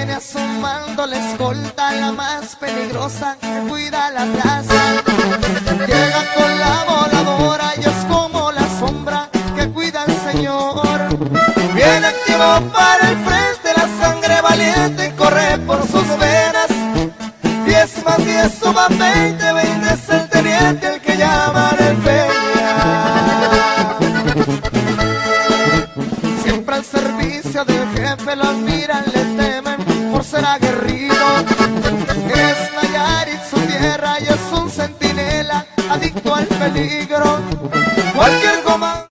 Viene asomando la escolta, la más peligrosa que cuida la plaza. Llega con la voladora y es como la sombra que cuida al Señor. Viene activo para el frente, la sangre valiente corre por sus venas. 10 más 10 suman 20, 20 es el teniente, el que llaman el Peña. Siempre al servicio del jefe, lo admiran, le temen por ser aguerrido. Es Nayarit su tierra y es un centinela adicto al peligro. Cualquier comando